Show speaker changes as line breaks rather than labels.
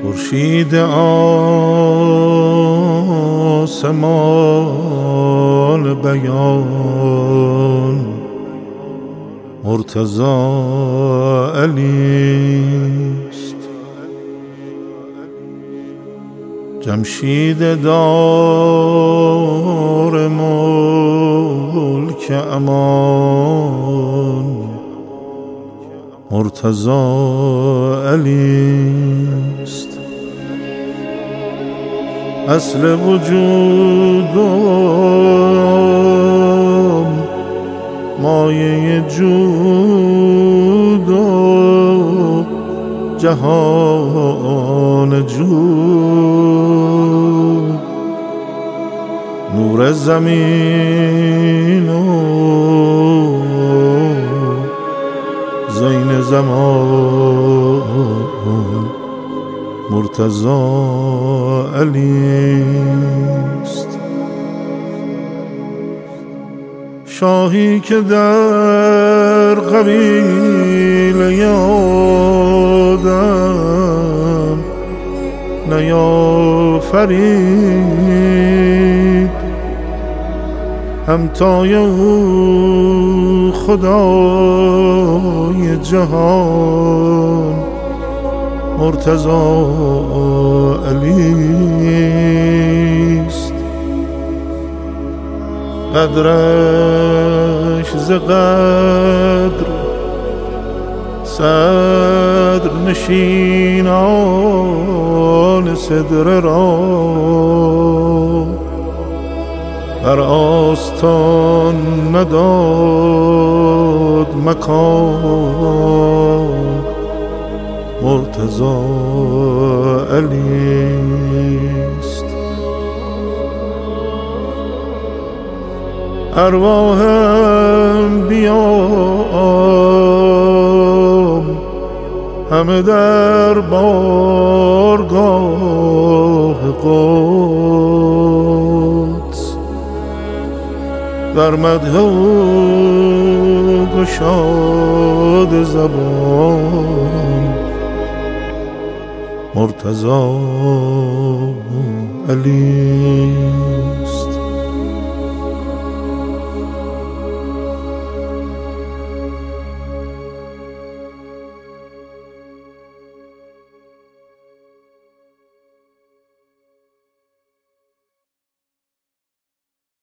خورشید آسمان بیان مرتضی علیست. جمشید دار ملک امان مرتضی علیست. اصل وجودم مایه جود و جهان جود، نور زمین و زین زمان مرتضی علیست. شاهی که در قبیله آدم نیافرید، همتای او خدای جهان مرتضی علیست. قدرش ز قدر صدر نشینان صدر را بر آستان نداد مکان مرتضی علیست. ارواحم بیام همه در بارگاه قدس، در مدح او گشاد زبان مرتضی علیست.